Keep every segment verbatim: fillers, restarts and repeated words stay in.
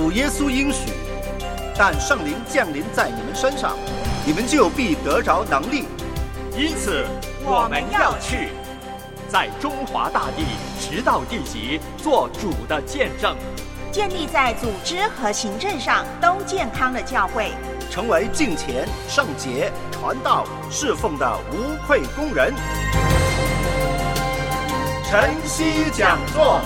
主耶稣应许，但圣灵降临在你们身上，你们就必得着能力。 因此我们要去，在中华大地直到地极做主的见证， 建立在组织和行政上都健康的教会， 成为敬虔、圣洁、传道、侍奉的无愧工人。晨曦讲座。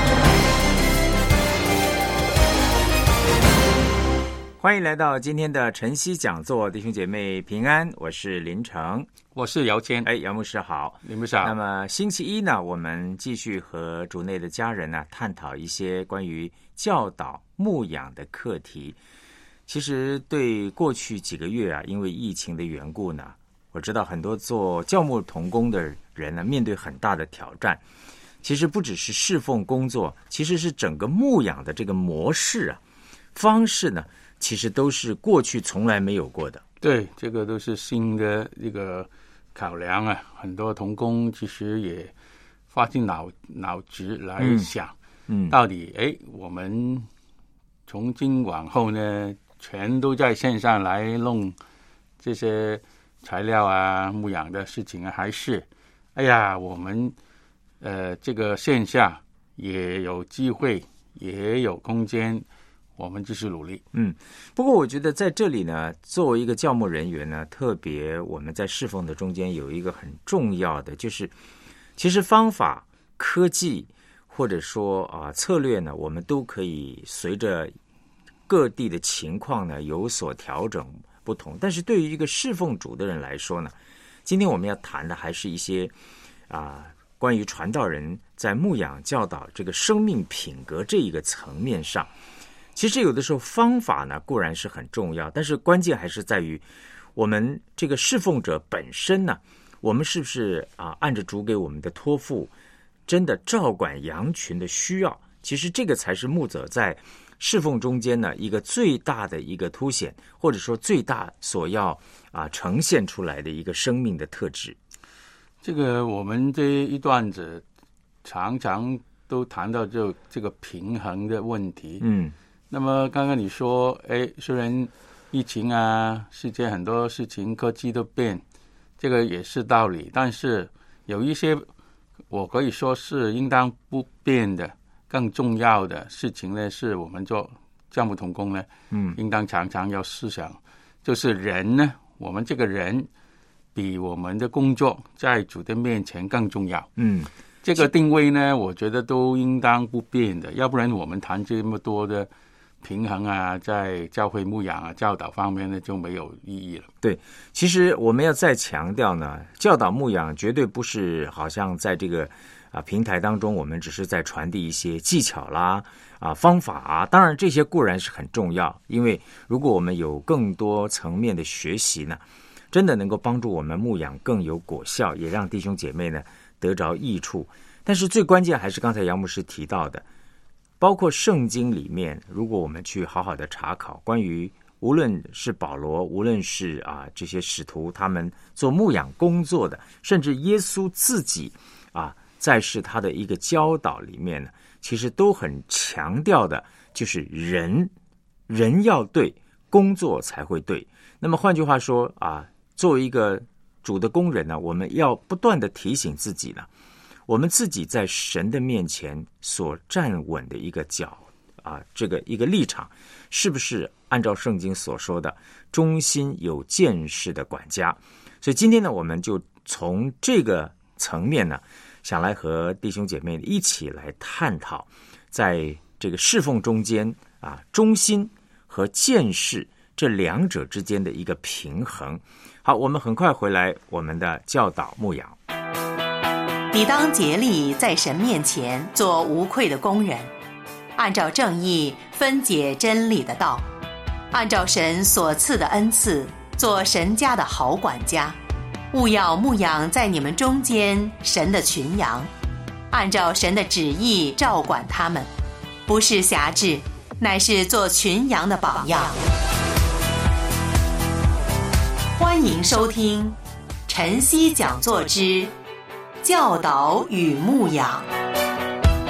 欢迎来到今天的晨曦讲座，弟兄姐妹平安，我是林成， 我是姚谦。 哎，姚牧师好， 林牧师好。 那么星期一呢，我们继续和主内的家人呢探讨一些关于教导牧养的课题。其实对过去几个月啊，因为疫情的缘故呢，我知道很多做教牧同工的人呢，面对很大的挑战。其实不只是侍奉工作，其实是整个牧养的这个模式啊、方式呢，其实都是过去从来没有过的。 对，这个都是新的一个考量啊。很多同工其实也发尽脑脑汁来想，嗯，到底哎，我们从今往后呢，全都在线上来弄这些材料啊、牧养的事情啊，还是哎呀，我们呃这个线下也有机会，也有空间。我们继续努力。 嗯，不过我觉得在这里呢，作为一个教牧人员呢，特别我们在侍奉的中间有一个很重要的，就是其实方法、科技或者说啊、呃、策略呢，我们都可以随着各地的情况呢有所调整不同。但是对于一个侍奉主的人来说呢，今天我们要谈的还是一些啊、呃、关于传道人在牧养教导这个生命品格这一个层面上。其实有的时候方法呢固然是很重要，但是关键还是在于我们这个侍奉者本身呢，我们是不是啊按着主给我们的托付，真的照管羊群的需要？其实这个才是牧者在侍奉中间呢一个最大的一个凸显，或者说最大所要啊呈现出来的一个生命的特质。 这个我们这一段子常常都谈到就这个平衡的问题。嗯。那么刚刚你说，哎，虽然疫情啊，世界很多事情科技都变，这个也是道理，但是有一些我可以说是应当不变的更重要的事情呢，是我们做教牧同工呢，嗯，应当常常要思想，就是人呢，我们这个人比我们的工作在主的面前更重要。嗯，这个定位呢，我觉得都应当不变的，要不然我们谈这么多的平衡啊，在教会牧养啊、教导方面呢，就没有意义了。对， 其实我们要再强调呢，教导牧养绝对不是好像在这个啊平台当中，我们只是在传递一些技巧啦、啊方法啊。当然，这些固然是很重要，因为如果我们有更多层面的学习呢，真的能够帮助我们牧养更有果效，也让弟兄姐妹呢得着益处。但是最关键还是刚才杨牧师提到的。包括圣经里面，如果我们去好好的查考，关于无论是保罗，无论是啊这些使徒，他们做牧养工作的，甚至耶稣自己啊在世他的一个教导里面呢，其实都很强调的，就是人人要对，工作才会对。那么换句话说啊，作为一个主的工人呢，我们要不断的提醒自己呢。我们自己在神的面前所站稳的一个脚啊，这个一个立场，是不是按照圣经所说的忠心有见识的管家？所以今天呢，我们就从这个层面呢，想来和弟兄姐妹一起来探讨，在这个侍奉中间啊，忠心和见识这两者之间的一个平衡。好，我们很快回来我们的教导牧养。 你当竭力在神面前做无愧的工人，按照正义分解真理的道，按照神所赐的恩赐做神家的好管家，务要牧养在你们中间神的群羊，按照神的旨意照管他们，不是辖制，乃是做群羊的榜样。欢迎收听晨曦讲座之教导与牧养。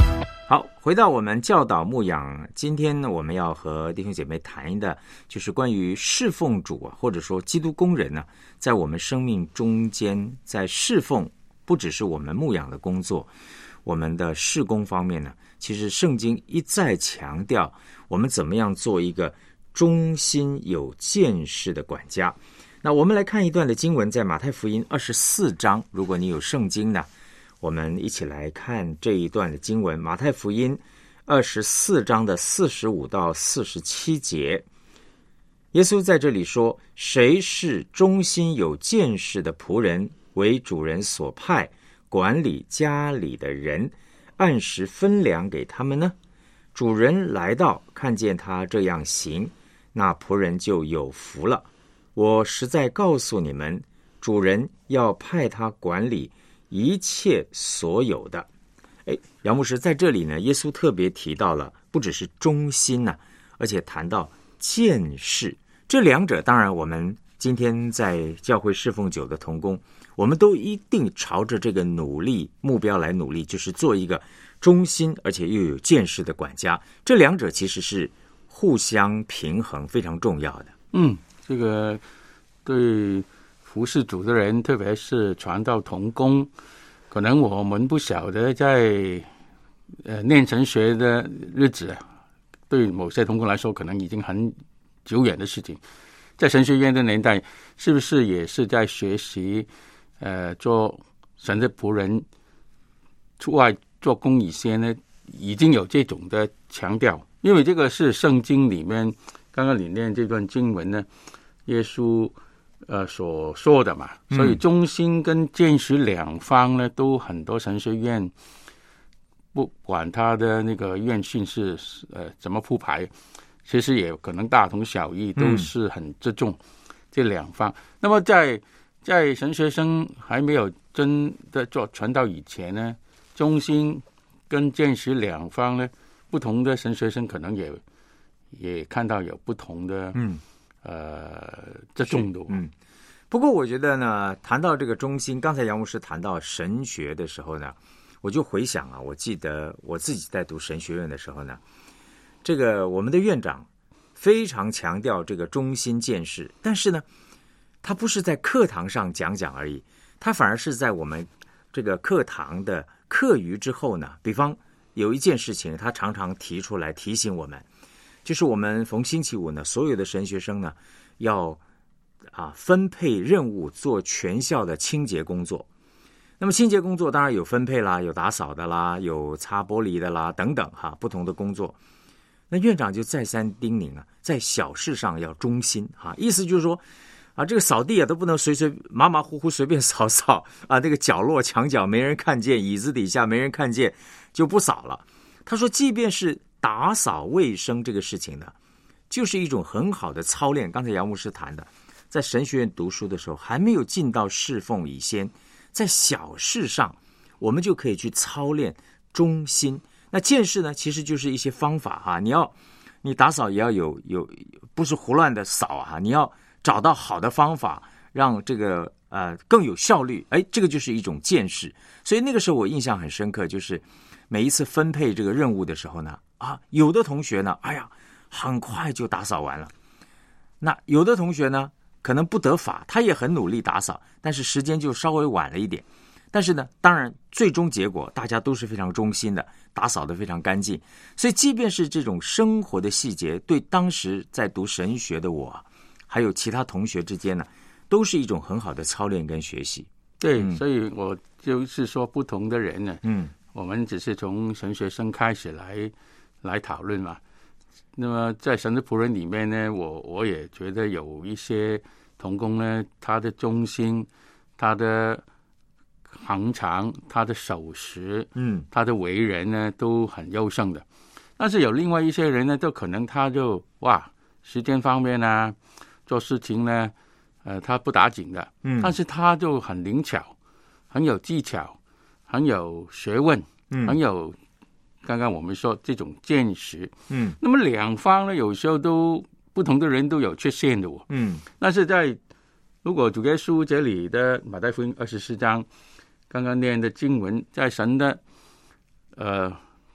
好，回到我们教导牧养，今天呢，我们要和弟兄姐妹谈的，就是关于侍奉主啊，或者说基督工人呢、啊，在我们生命中间，在侍奉，不只是我们牧养的工作，我们的事工方面呢，其实圣经一再强调，我们怎么样做一个忠心有见识的管家。那我们来看一段的经文，在马太福音二十四章，如果你有圣经呢，我们一起来看这一段的经文，马太福音二十四章的四十五到四十七节。耶稣在这里说，谁是忠心有见识的仆人，为主人所派，管理家里的人，按时分粮给他们呢？主人来到，看见他这样行，那仆人就有福了。我实在告诉你们，主人要派他管理一切所有的。哎，杨牧师在这里呢，耶稣特别提到了，不只是忠心呢、啊，而且谈到见识。这两者，当然我们今天在教会侍奉久的同工，我们都一定朝着这个努力目标来努力，就是做一个忠心而且又有见识的管家。这两者其实是互相平衡，非常重要的。 嗯，这个对服侍主的人，特别是传道同工，可能我们不晓得在呃念神学的日子，对某些同工来说可能已经很久远的事情。在神学院的年代，是不是也是在学习呃做神的仆人，出外做工以前呢，已经有这种的强调？因为这个是圣经里面刚刚你念这段经文呢，耶稣呃所说的嘛，所以忠心跟见识两方呢，都很多神学院不管他的那个院训是呃怎么铺排，其实也可能大同小异，都是很注重这两方。嗯、那么在在神学生还没有真的做传道以前呢，忠心跟见识两方呢，不同的神学生可能也也看到有不同的嗯呃这重度嗯。不过我觉得呢，谈到这个忠心，刚才杨牧师谈到神学的时候呢，我就回想啊，我记得我自己在读神学院的时候呢，这个我们的院长非常强调这个忠心见识，但是呢，他不是在课堂上讲讲而已，他反而是在我们这个课堂的课余之后呢，比方有一件事情，他常常提出来提醒我们，就是我们逢星期五呢，所有的神学生呢要啊分配任务做全校的清洁工作。那么清洁工作当然有分配啦，有打扫的啦，有擦玻璃的啦等等哈，不同的工作。那院长就再三叮咛啊，在小事上要忠心哈，意思就是说啊，这个扫地啊都不能随随马马虎虎随便扫扫啊，这个角落墙角没人看见，椅子底下没人看见就不扫了。他说，即便是打扫卫生这个事情呢，就是一种很好的操练。刚才杨牧师谈的，在神学院读书的时候，还没有进到侍奉以先，在小事上我们就可以去操练忠心。那见识呢，其实就是一些方法哈、啊，你要你打扫也要有有，不是胡乱的扫啊，你要找到好的方法，让这个呃更有效率。哎，这个就是一种见识。所以那个时候我印象很深刻，就是每一次分配这个任务的时候呢，啊，有的同学呢，哎呀，很快就打扫完了。那有的同学呢，可能不得法，他也很努力打扫，但是时间就稍微晚了一点。但是呢，当然最终结果大家都是非常忠心的，打扫得非常干净。所以即便是这种生活的细节，对当时在读神学的我，还有其他同学之间呢，都是一种很好的操练跟学习。 对、 嗯、 所以我就是说不同的人呢， 嗯， 我们只是从神学生开始来来讨论嘛。那么在神的仆人里面呢，我我也觉得有一些同工呢，他的忠心，他的恒常，他的守时，嗯，他的为人呢都很优胜的。但是有另外一些人呢，就可能他就哇，时间方面呢，做事情呢，呃，他不打紧的，嗯，但是他就很灵巧，很有技巧，很有学问，嗯，很有刚刚我们说这种见识，嗯。那么两方呢，有时候都不同的人都有缺陷的哦，嗯。但是在如果主耶稣这里的马太福音二十四章刚刚念的经文，在神的呃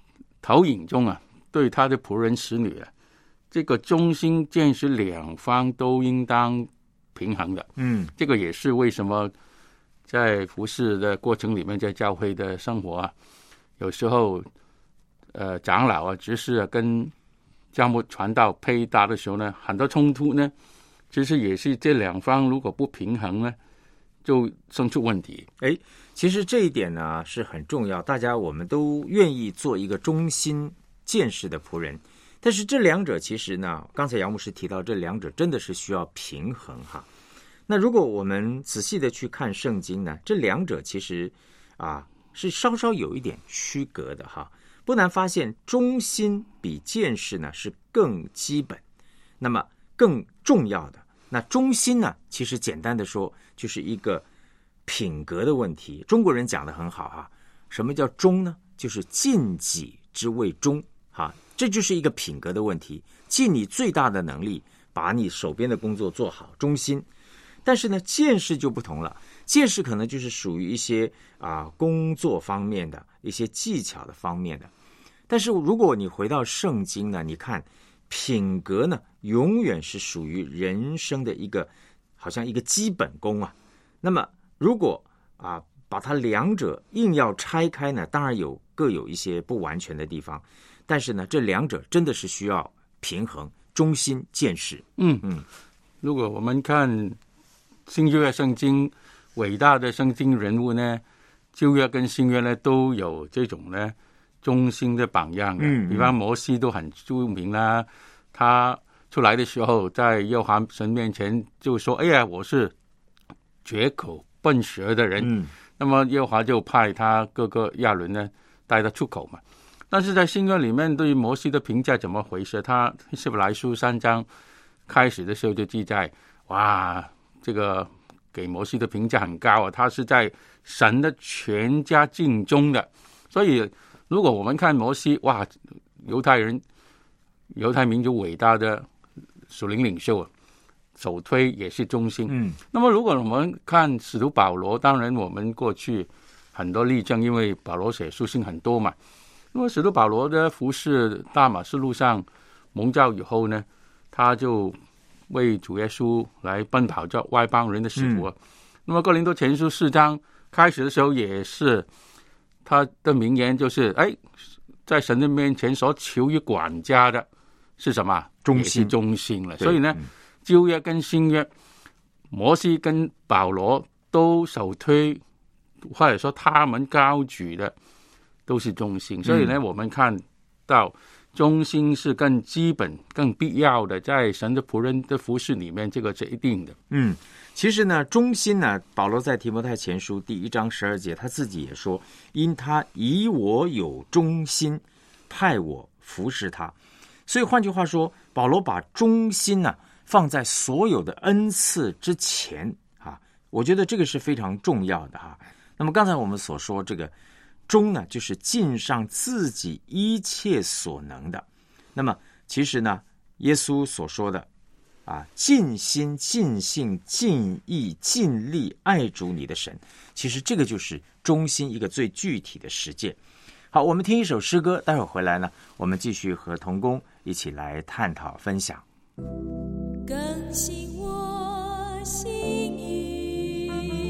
投影中啊，对他的仆人使女啊，这个忠心见识两方都应当平衡的。嗯，这个也是为什么在服侍的过程里面，在教会的生活啊，有时候呃长老啊、执事啊跟教牧传道配搭的时候呢，很多冲突呢，其实也是这两方如果不平衡呢，就生出问题。 哎，其实这一点呢是很重要，大家我们都愿意做一个忠心见识的仆人，但是这两者其实呢，刚才杨牧师提到，这两者真的是需要平衡哈。那如果我们仔细的去看圣经呢，这两者其实啊是稍稍有一点区隔的哈。不难发现，忠心比见识呢是更基本，那么更重要的。那忠心呢，其实简单的说，就是一个品格的问题。中国人讲得很好哈，什么叫忠呢？就是尽己之谓忠哈，这就是一个品格的问题，尽你最大的能力，把你手边的工作做好，忠心。但是呢，见识就不同了，见识可能就是属于一些啊工作方面的一些技巧的方面的。但是如果你回到圣经呢，你看品格呢，永远是属于人生的一个好像一个基本功啊。那么如果啊把它两者硬要拆开呢，当然有各有一些不完全的地方，但是呢，这两者真的是需要平衡，忠心见识。 嗯嗯，如果我们看新约圣经伟大的圣经人物呢，旧约跟新约呢都有这种呢忠心的榜样的。嗯嗯，比方摩西都很著名啦，他出来的时候在耶和华神面前就说：“哎呀，我是绝口笨舌的人。”嗯，那么耶和华就派他哥哥亚伦呢带他出口嘛。但是在新约里面对于摩西的评价怎么回事？他希伯来书三章开始的时候就记载，哇，这个给摩西的评价很高啊，他是在神的全家尽忠的。所以如果我们看摩西，哇，犹太人犹太民族伟大的属灵领袖啊，首推也是忠心。嗯，那么如果我们看使徒保罗，当然我们过去很多例证，因为保罗写书信很多嘛。那么使徒保罗的服事大马士路上蒙召以后呢，他就为主耶稣来奔跑叫外邦人的使徒。嗯，那么哥林多前书四章开始的时候也是他的名言，就是哎，在神的面前所求于管家的是什么？忠心，忠心了。所以呢，旧约跟新约，摩西跟保罗都首推，或者说他们高举的都是忠心。所以呢，嗯，我们看到忠心是更基本、更必要的，在神的仆人的服事里面，这个是一定的。 嗯，其实呢，忠心呢，保罗在提摩太前书第一章十二节，他自己也说：“因他以我有忠心，派我服侍他。”所以换句话说，保罗把忠心呢放在所有的恩赐之前啊，我觉得这个是非常重要的哈。那么刚才我们所说这个忠呢，就是尽上自己一切所能的。那么其实呢，耶稣所说的啊，尽心、尽性、尽意、尽力爱主你的神，其实这个就是忠心一个最具体的实践。好，我们听一首诗歌，待会儿回来呢，我们继续和同工一起来探讨分享。 更新我心意，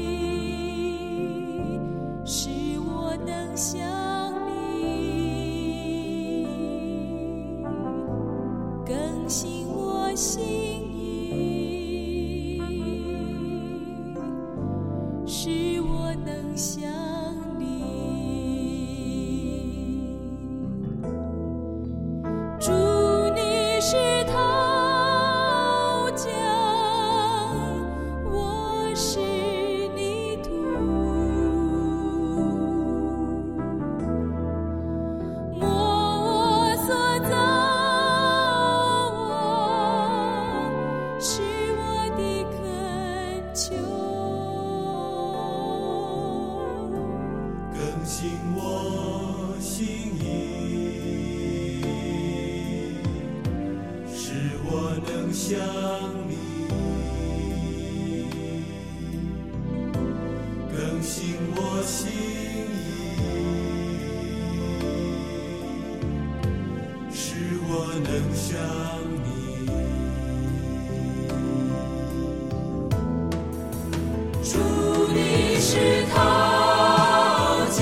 使我能像你，更新我心意，使我能像主，你是陶匠，我是泥土，摸我所造，我是我的恳求， 更新我心意，我能像你，更新我心意， 能想你。 主，你是陶匠，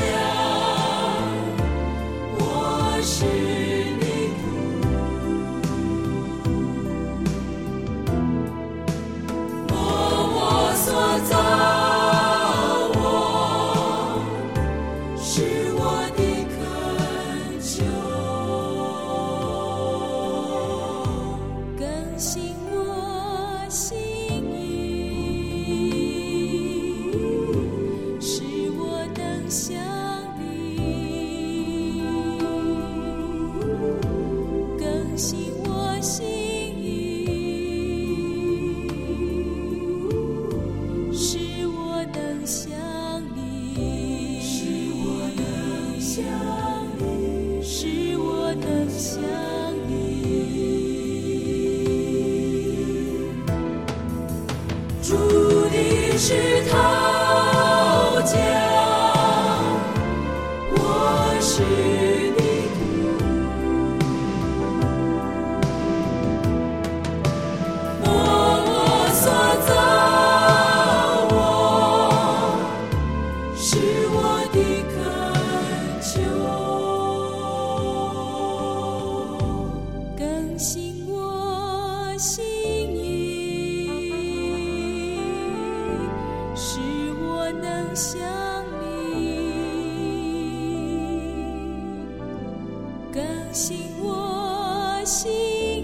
我是泥土，摸我所造，我是我的恳求，更新我心意，使我能想你，更新我心意，使我能想你，使我能想你，使我能想你。主，你是陶匠，我是泥土，摸我所造，我是我的恳求，更新我心意，使我能想你，更新我心意，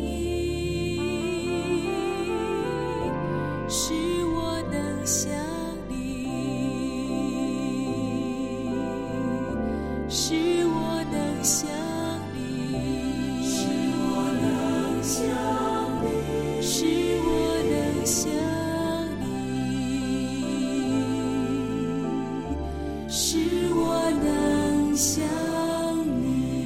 使我能想你，使我能想你，使我能想你，使我能想你，使我能想你。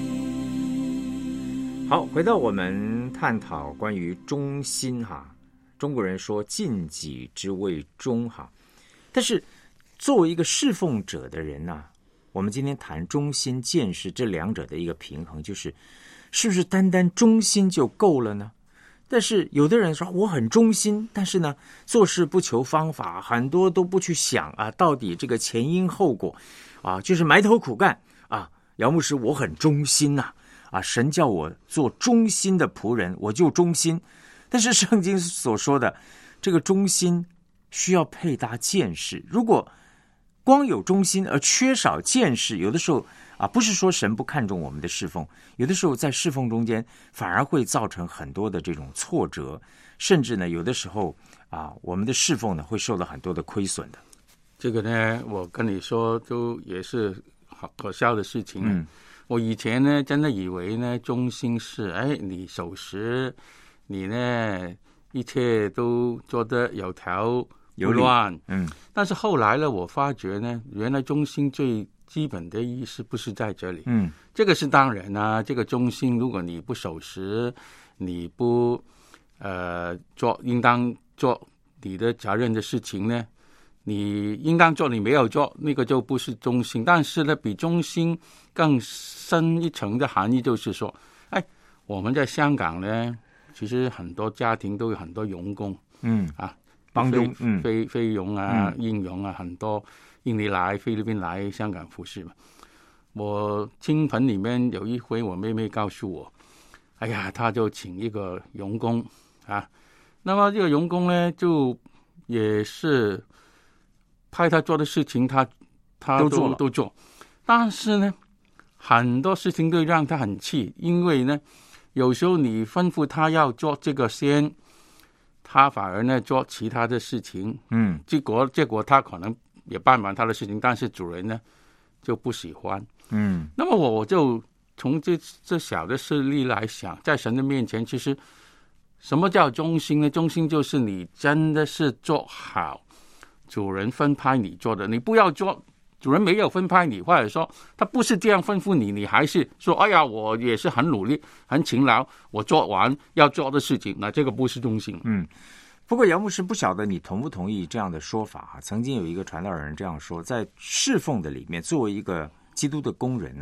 好，回到我们探讨关于忠心哈，中国人说尽己之谓忠哈，但是作为一个侍奉者的人呢、啊，我们今天谈忠心见识这两者的一个平衡，就是是不是单单忠心就够了呢？但是有的人说我很忠心，但是呢做事不求方法，很多都不去想啊，到底这个前因后果啊，就是埋头苦干啊。姚牧师，我很忠心呐、啊，啊，神叫我做忠心的仆人，我就忠心。但是圣经所说的这个忠心需要配搭见识，如果光有忠心而缺少见识，有的时候啊，不是说神不看重我们的侍奉，有的时候在侍奉中间反而会造成很多的这种挫折，甚至呢，有的时候啊，我们的侍奉呢会受到很多的亏损的。 这个呢，我跟你说，都也是好可笑的事情。 嗯， 我以前呢，真的以为呢，忠心是，哎，你守时，你呢，一切都做得有条不乱。 嗯， 但是后来呢，我发觉呢，原来忠心最基本的意思不是在这里。 嗯， 这个是当然啊，这个忠心，如果你不守时，你不呃做应当做你的责任的事情呢，你应当做你没有做，那个就不是忠心。但是呢，比忠心更深一层的含义就是说，哎，我们在香港呢，其实很多家庭都有很多傭工。 嗯啊。 帮佣，嗯， 菲菲佣啊， 嗯印佣啊，很多印尼来、菲律宾来香港服侍嘛。我亲朋里面有一回，我妹妹告诉我，哎呀，她就请一个傭工啊，那么这个傭工呢，就也是派他做的事情，他他都都做了都做，但是呢，很多事情都让他很气，因为呢，有时候你吩咐他要做这个先。他反而呢做其他的事情， 嗯， 结果结果他可能也办完他的事情，但是主人呢就不喜欢， 嗯， 那么我就从这这小的事例来想，在神的面前，其实什么叫忠心呢？忠心就是你真的是做好主人分派你做的，你不要做主人没有分派你，或者说他不是这样吩咐你，你还是说哎呀，我也是很努力很勤劳，我做完要做的事情，那这个不是忠心。 嗯，不过姚牧师不晓得你同不同意这样的说法啊？曾经有一个传道人这样说，在侍奉的里面，作为一个基督的工人呢、啊，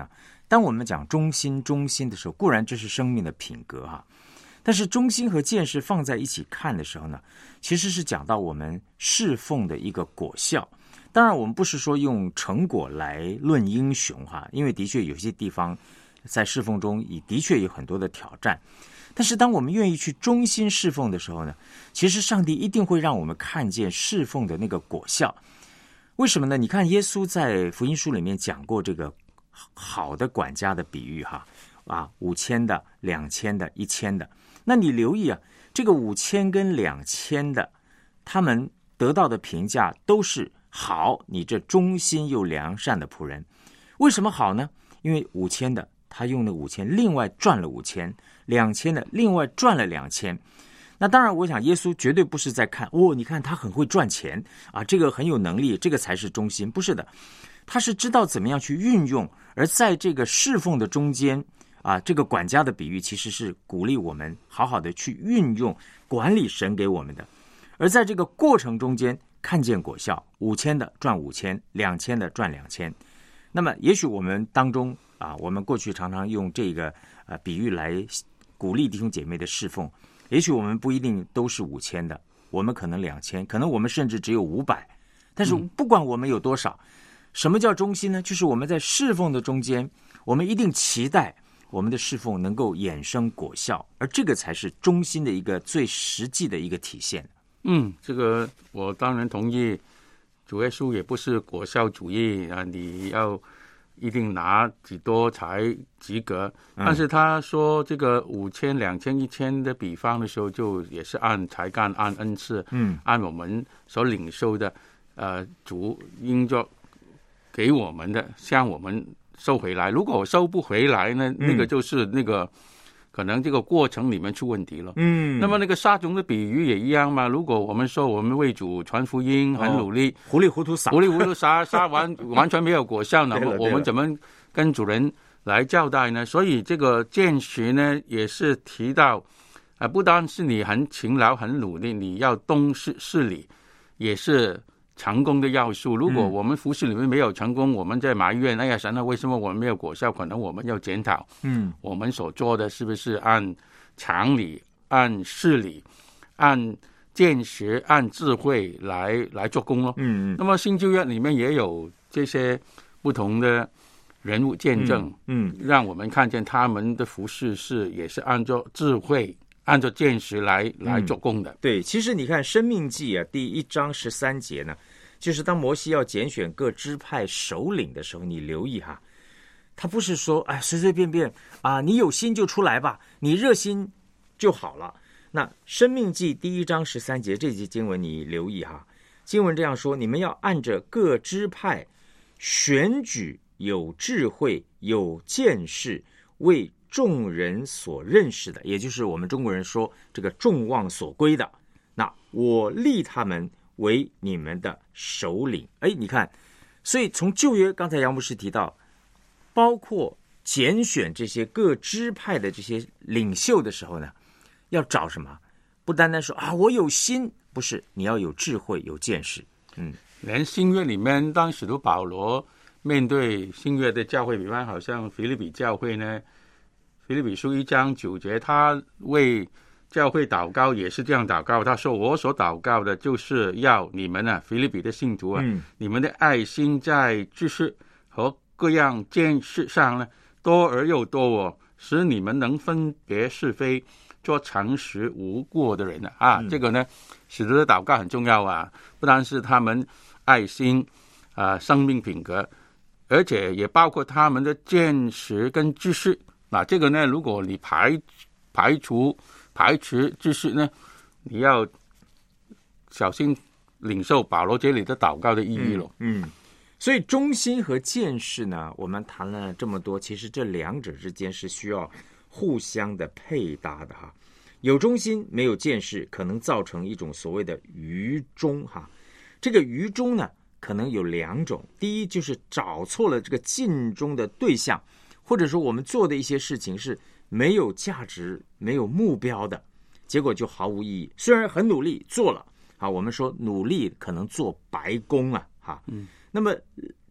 当我们讲忠心忠心的时候，固然这是生命的品格哈，但是忠心和见识放在一起看的时候呢，其实是讲到我们侍奉的一个果效。当然我们不是说用成果来论英雄哈，因为的确有些地方在侍奉中也的确有很多的挑战，但是当我们愿意去忠心侍奉的时候呢，其实上帝一定会让我们看见侍奉的那个果效。为什么呢？你看耶稣在福音书里面讲过这个好的管家的比喻哈，啊，五千的、两千的、一千的。那你留意啊，这个五千跟两千的，他们得到的评价都是好，你这忠心又良善的仆人。为什么好呢？因为五千的他用了五千，另外赚了五千；两千的另外赚了两千。那当然，我想耶稣绝对不是在看哦，你看他很会赚钱啊，这个很有能力，这个才是忠心，不是的。他是知道怎么样去运用，而在这个侍奉的中间啊，这个管家的比喻其实是鼓励我们好好的去运用管理神给我们的，而在这个过程中间看见果效，五千的赚五千，两千的赚两千。那么也许我们当中啊，我们过去常常用这个呃比喻来鼓励弟兄姐妹的侍奉，也许我们不一定都是五千的，我们可能两千，可能我们甚至只有五百。但是不管我们有多少，嗯，什么叫忠心呢？就是我们在侍奉的中间，我们一定期待我们的侍奉能够衍生果效，而这个才是忠心的一个最实际的一个体现。 嗯，这个我当然同意。主耶稣也不是果效主义啊，你要一定拿几多才及格。但是他说这个五千、两千、一千的比方的时候，就也是按才干、按恩赐，嗯，按我们所领受的，呃，主应作给我们的，向我们收回来。如果我收不回来呢，那个就是那个。嗯，可能这个过程里面出问题了。嗯，那么那个撒种的比喻也一样嘛。如果我们说我们为主传福音很努力， 哦，糊里糊涂撒， 糊里糊涂撒撒完完全没有果效，那么我们怎么跟主人来交代呢？所以这个见识呢，也是提到啊，呃，不单是你很勤劳很努力，你要懂事事理，也是成功的要素。如果我们服事里面没有成功，嗯，我们在埋怨，哎呀神啊，为什么我们没有果效？可能我们要检讨，嗯，我们所做的是不是按常理、按事理、按见识、按智慧来来做工咯。嗯，那么新旧约里面也有这些不同的人物见证，嗯，嗯让我们看见他们的服事是也是按照智慧。按照见识来来做工的。 嗯，对，其实你看《申命记》啊，第一章十三节呢，就是当摩西要拣选各支派首领的时候，你留意哈，他不是说哎随随便便啊，你有心就出来吧，你热心就好了。那《申命记》第一章十三节这节经文你留意哈，经文这样说：你们要按着各支派选举有智慧、有见识为众人所认识的，也就是我们中国人说这个众望所归的，那我立他们为你们的首领。哎，你看，所以从旧约刚才杨牧师提到，包括拣选这些各支派的这些领袖的时候呢，要找什么？不单单说啊我有心，不是，你要有智慧、有见识。嗯， 连新约里面，当使徒保罗面对新约的教会，比方好像腓立比教会呢。腓立比书一章九节，他为教会祷告也是这样祷告。他说：“我所祷告的，就是要你们啊，腓立比的信徒啊，嗯，你们的爱心在知识和各样见识上呢，多而又多哦，使你们能分别是非，做诚实无过的人啊。”啊，嗯，这个呢，使徒的祷告很重要啊，不单是他们爱心啊，呃，生命品格，而且也包括他们的见识跟知识。那这个呢，如果你排排除排斥知识呢，你要小心领受保罗这里的祷告的意义了。 嗯，嗯所以忠心和见识呢，我们谈了这么多，其实这两者之间是需要互相的配搭的哈。有忠心没有见识，可能造成一种所谓的愚忠哈。这个愚忠呢，可能有两种，第一就是找错了这个尽忠的对象。或者说我们做的一些事情是没有价值、没有目标的，结果就毫无意义。虽然很努力做了啊，我们说努力可能做白工啊，哈，嗯，那么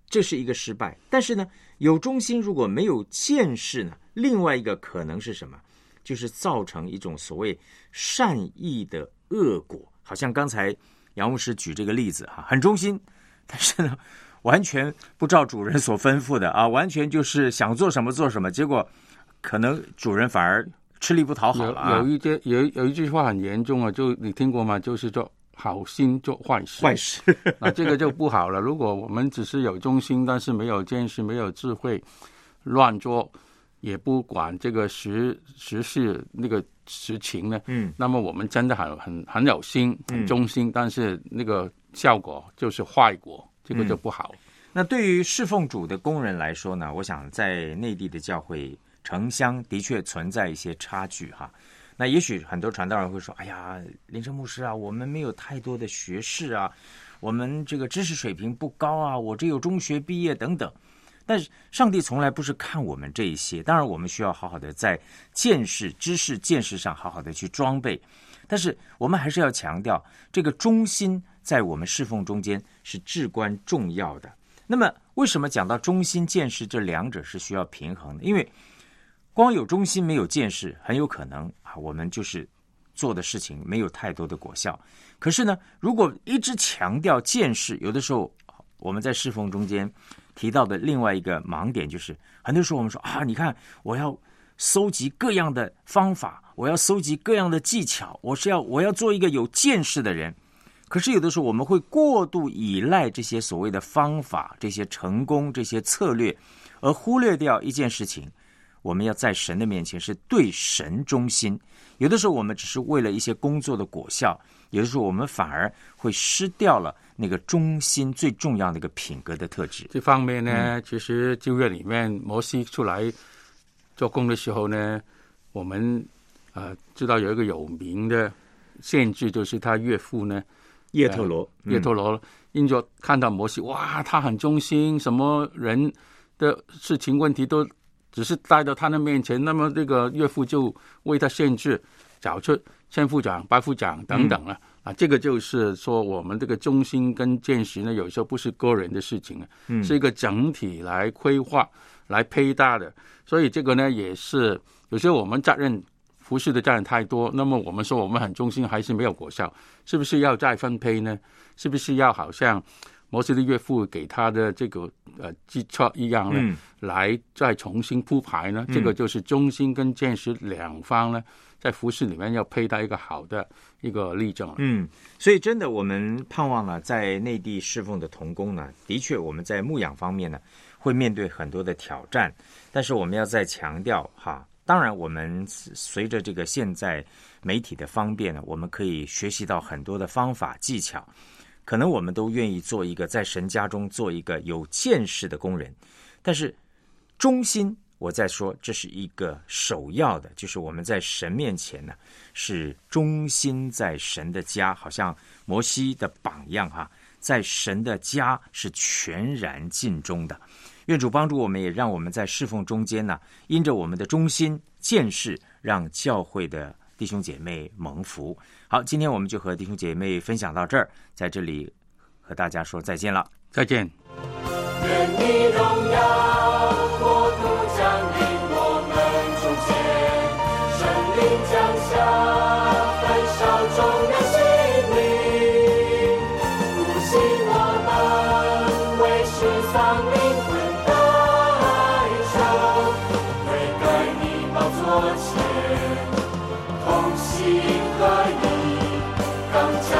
这是一个失败。但是呢，有忠心如果没有见识呢，另外一个可能是什么？就是造成一种所谓善意的恶果。好像刚才杨牧师举这个例子哈，很忠心，但是呢，完全不照主人所吩咐的啊，完全就是想做什么做什么，结果可能主人反而吃力不讨好了、啊、 有, 有一些有有一句话很严重啊，就你听过吗？就是做好心做坏事， 坏事那这个就不好了。如果我们只是有忠心，但是没有见识、没有智慧，乱做，也不管这个时时事那个实情呢，嗯，那么我们真的很很很有心、很忠心、嗯，但是那个效果就是坏果，这个就不好。嗯、 那对于侍奉主的工人来说呢，我想在内地的教会城乡的确存在一些差距哈。那也许很多传道人会说：“哎呀，林成牧师啊，我们没有太多的学识啊，我们这个知识水平不高啊，我只有中学毕业等等。”但是上帝从来不是看我们这一些，当然我们需要好好的在见识、知识、见识上好好的去装备，但是我们还是要强调，这个忠心在我们侍奉中间是至关重要的。那么为什么讲到忠心、见识这两者是需要平衡的？因为光有忠心没有见识，很有可能啊，我们就是做的事情没有太多的果效。可是呢，如果一直强调见识，有的时候我们在侍奉中间提到的另外一个盲点就是，很多时候我们说啊，你看我要搜集各样的方法，我要搜集各样的技巧，我是要我要做一个有见识的人。可是有的时候我们会过度依赖这些所谓的方法、这些成功、这些策略，而忽略掉一件事情。我们要在神的面前是对神忠心，有的时候我们只是为了一些工作的果效，有的时候我们反而会失掉了那个忠心最重要的一个品格的特质。 这方面呢、嗯、其实旧约里面摩西出来做工的时候呢，我们呃知道有一个有名的限制，就是他岳父呢叶忒罗、 呃、叶忒罗因着看到摩西，哇，他很忠心，什么人的事情问题都只是带到他的面前，那么这个岳父就为他限制，找出千夫长、百夫长等等了、嗯、啊，这个就是说我们这个忠心跟见识呢，有时候不是个人的事情啊、嗯，是一个整体来规划、来配搭的。所以这个呢，也是有时候我们责任服侍的责任太多，那么我们说我们很忠心，还是没有果效，是不是要再分配呢？是不是要好像摩西的岳父给他的这个呃计策一样呢、嗯，来再重新铺排呢？嗯、这个就是忠心跟见识两方呢，在服事里面要配搭一个好的一个例证。 嗯，所以真的我们盼望了，在内地侍奉的同工呢，的确我们在牧养方面呢，会面对很多的挑战，但是我们要再强调哈。当然，我们随着这个现在媒体的方便呢，我们可以学习到很多的方法技巧。可能我们都愿意做一个在神家中做一个有见识的工人，但是忠心，我再说，这是一个首要的，就是我们在神面前呢是忠心在神的家，好像摩西的榜样哈，在神的家是全然尽忠的。愿主帮助我们，也让我们在侍奉中间呢，因着我们的忠心见识，让教会的弟兄姐妹蒙福。好，今天我们就和弟兄姐妹分享到这儿，在这里和大家说再见了， 再见。 愿你荣耀国度降临我们中间，圣灵降下，焚烧众人心灵，复兴我们，为世上灵魂代求，悔改你宝座前，同心合一，刚强